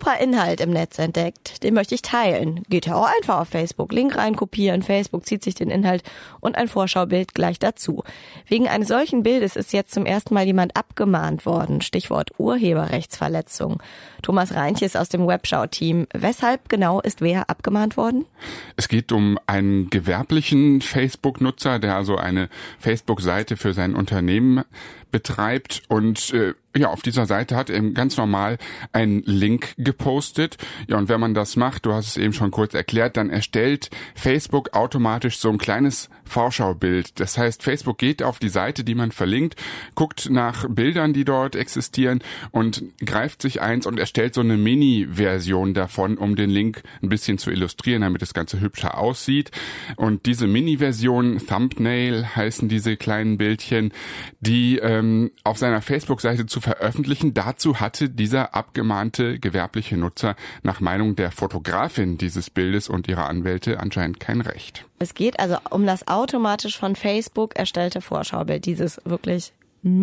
super Inhalt im Netz entdeckt. Den möchte ich teilen. Geht ja auch einfach auf Facebook. Link reinkopieren, Facebook zieht sich den Inhalt und ein Vorschaubild gleich dazu. Wegen eines solchen Bildes ist jetzt zum ersten Mal jemand abgemahnt worden. Stichwort Urheberrechtsverletzung. Thomas Reintjes aus dem Webschau-Team. Weshalb genau ist wer abgemahnt worden? Es geht um einen gewerblichen Facebook-Nutzer, der also eine Facebook-Seite für sein Unternehmen betreibt und auf dieser Seite hat er ganz normal einen Link gepostet. Ja, und wenn man das macht, du hast es eben schon kurz erklärt, dann erstellt Facebook automatisch so ein kleines Vorschaubild. Das heißt, Facebook geht auf die Seite, die man verlinkt, guckt nach Bildern, die dort existieren und greift sich eins und erstellt so eine Mini-Version davon, um den Link ein bisschen zu illustrieren, damit das Ganze hübscher aussieht. Und diese Mini-Version, Thumbnail heißen diese kleinen Bildchen, die auf seiner Facebook-Seite zu veröffentlichen. Dazu hatte dieser abgemahnte gewerbliche Nutzer nach Meinung der Fotografin dieses Bildes und ihrer Anwälte anscheinend kein Recht. Es geht also um das automatisch von Facebook erstellte Vorschaubild, dieses wirklich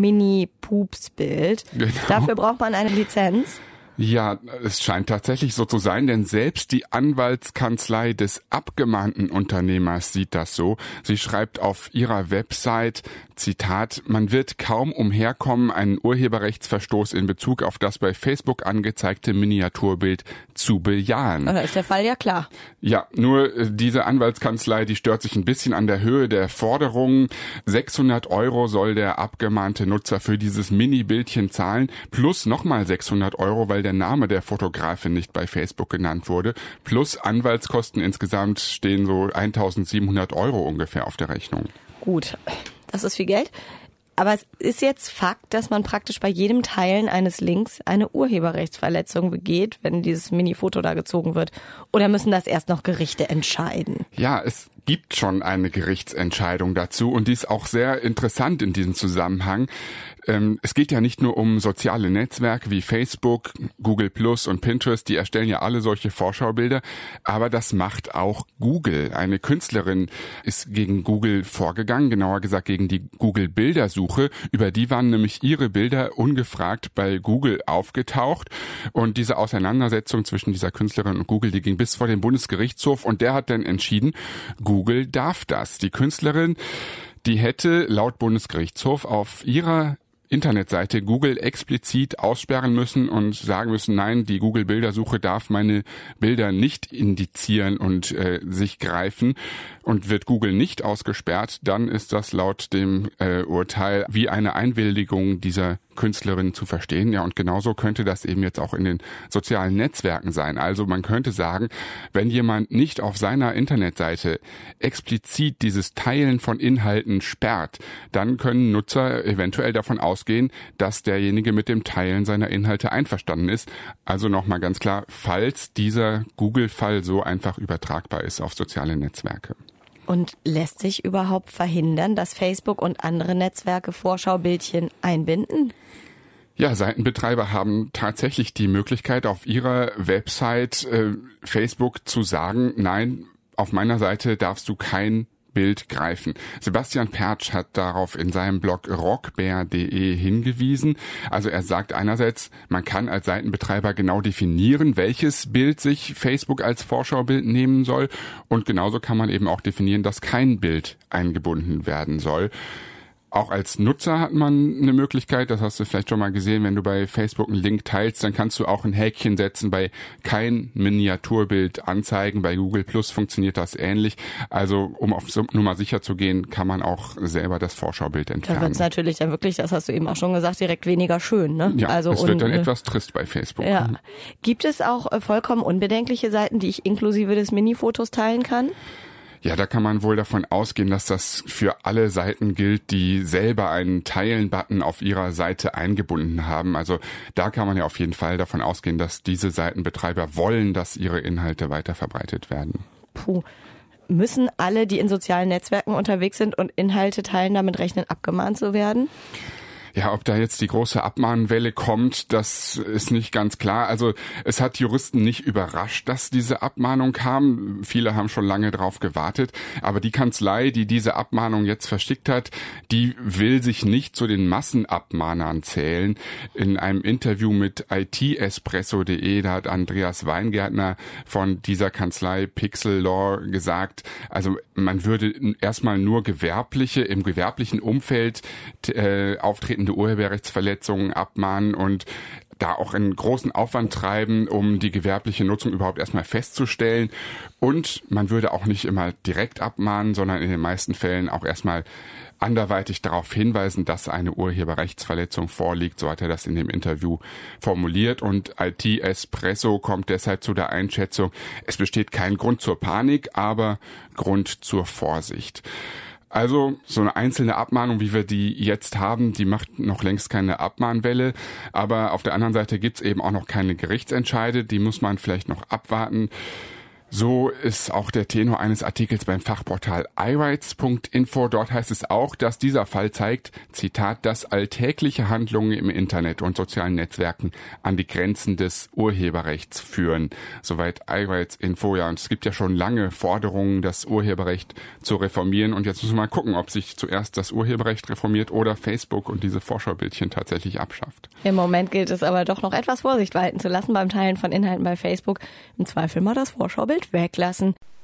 Mini-Pups-Bild. Genau. Dafür braucht man eine Lizenz. Ja, es scheint tatsächlich so zu sein, denn selbst die Anwaltskanzlei des abgemahnten Unternehmers sieht das so. Sie schreibt auf ihrer Website, Zitat, man wird kaum umherkommen, einen Urheberrechtsverstoß in Bezug auf das bei Facebook angezeigte Miniaturbild zu bejahen. Da ist der Fall ja klar. Ja, nur diese Anwaltskanzlei, die stört sich ein bisschen an der Höhe der Forderungen. 600 € soll der abgemahnte Nutzer für dieses Mini-Bildchen zahlen, plus nochmal 600 €, weil der Name der Fotografin nicht bei Facebook genannt wurde, plus Anwaltskosten insgesamt stehen so 1.700 € ungefähr auf der Rechnung. Gut, das ist viel Geld. Aber es ist jetzt Fakt, dass man praktisch bei jedem Teilen eines Links eine Urheberrechtsverletzung begeht, wenn dieses Mini-Foto da gezogen wird. Oder müssen das erst noch Gerichte entscheiden? Ja, es gibt schon eine Gerichtsentscheidung dazu und die ist auch sehr interessant in diesem Zusammenhang. Es geht ja nicht nur um soziale Netzwerke wie Facebook, Google Plus und Pinterest, die erstellen ja alle solche Vorschaubilder, aber das macht auch Google. Eine Künstlerin ist gegen Google vorgegangen, genauer gesagt gegen die Google-Bildersuche. Über die waren nämlich ihre Bilder ungefragt bei Google aufgetaucht und diese Auseinandersetzung zwischen dieser Künstlerin und Google, die ging bis vor den Bundesgerichtshof und der hat dann entschieden, Google darf das. Die Künstlerin, die hätte laut Bundesgerichtshof auf ihrer Internetseite Google explizit aussperren müssen und sagen müssen, nein, die Google-Bildersuche darf meine Bilder nicht indizieren und sich greifen. Und wird Google nicht ausgesperrt, dann ist das laut dem Urteil wie eine Einwilligung dieser Künstlerin zu verstehen. Ja, und genauso könnte das eben jetzt auch in den sozialen Netzwerken sein. Also man könnte sagen, wenn jemand nicht auf seiner Internetseite explizit dieses Teilen von Inhalten sperrt, dann können Nutzer eventuell davon ausgehen, dass derjenige mit dem Teilen seiner Inhalte einverstanden ist. Also nochmal ganz klar, falls dieser Google-Fall so einfach übertragbar ist auf soziale Netzwerke. Und lässt sich überhaupt verhindern, dass Facebook und andere Netzwerke Vorschaubildchen einbinden? Ja, Seitenbetreiber haben tatsächlich die Möglichkeit, auf ihrer Website Facebook zu sagen, nein, auf meiner Seite darfst du kein Bild greifen. Sebastian Pertsch hat darauf in seinem Blog rockbär.de hingewiesen. Also er sagt einerseits, man kann als Seitenbetreiber genau definieren, welches Bild sich Facebook als Vorschaubild nehmen soll. Und genauso kann man eben auch definieren, dass kein Bild eingebunden werden soll. Auch als Nutzer hat man eine Möglichkeit, das hast du vielleicht schon mal gesehen, wenn du bei Facebook einen Link teilst, dann kannst du auch ein Häkchen setzen bei kein Miniaturbild anzeigen. Bei Google Plus funktioniert das ähnlich. Also um auf Nummer sicher zu gehen, kann man auch selber das Vorschaubild entfernen. Da wird es natürlich dann wirklich, das hast du eben auch schon gesagt, direkt weniger schön, ne? Ja, also es wird dann etwas trist bei Facebook. Ja. Gibt es auch vollkommen unbedenkliche Seiten, die ich inklusive des Mini-Fotos teilen kann? Ja, da kann man wohl davon ausgehen, dass das für alle Seiten gilt, die selber einen Teilen-Button auf ihrer Seite eingebunden haben. Also da kann man ja auf jeden Fall davon ausgehen, dass diese Seitenbetreiber wollen, dass ihre Inhalte weiterverbreitet werden. Puh. Müssen alle, die in sozialen Netzwerken unterwegs sind und Inhalte teilen, damit rechnen, abgemahnt zu werden? Ja, ob da jetzt die große Abmahnwelle kommt, das ist nicht ganz klar. Also es hat Juristen nicht überrascht, dass diese Abmahnung kam. Viele haben schon lange drauf gewartet. Aber die Kanzlei, die diese Abmahnung jetzt verschickt hat, die will sich nicht zu den Massenabmahnern zählen. In einem Interview mit itespresso.de, da hat Andreas Weingärtner von dieser Kanzlei Pixel Law gesagt, also man würde erstmal nur im gewerblichen Umfeld auftretende Urheberrechtsverletzungen abmahnen und da auch einen großen Aufwand treiben, um die gewerbliche Nutzung überhaupt erstmal festzustellen. Und man würde auch nicht immer direkt abmahnen, sondern in den meisten Fällen auch erstmal anderweitig darauf hinweisen, dass eine Urheberrechtsverletzung vorliegt. So hat er das in dem Interview formuliert. Und IT Espresso kommt deshalb zu der Einschätzung, es besteht kein Grund zur Panik, aber Grund zur Vorsicht. Also so eine einzelne Abmahnung, wie wir die jetzt haben, die macht noch längst keine Abmahnwelle. Aber auf der anderen Seite gibt's eben auch noch keine Gerichtsentscheide, die muss man vielleicht noch abwarten. So ist auch der Tenor eines Artikels beim Fachportal iRights.info. Dort heißt es auch, dass dieser Fall zeigt, Zitat, dass alltägliche Handlungen im Internet und sozialen Netzwerken an die Grenzen des Urheberrechts führen. Soweit iRights.info. Ja, und es gibt ja schon lange Forderungen, das Urheberrecht zu reformieren. Und jetzt müssen wir mal gucken, ob sich zuerst das Urheberrecht reformiert oder Facebook und diese Vorschaubildchen tatsächlich abschafft. Im Moment gilt es aber doch noch etwas Vorsicht walten zu lassen beim Teilen von Inhalten bei Facebook. Im Zweifel mal das Vorschaubild weglassen.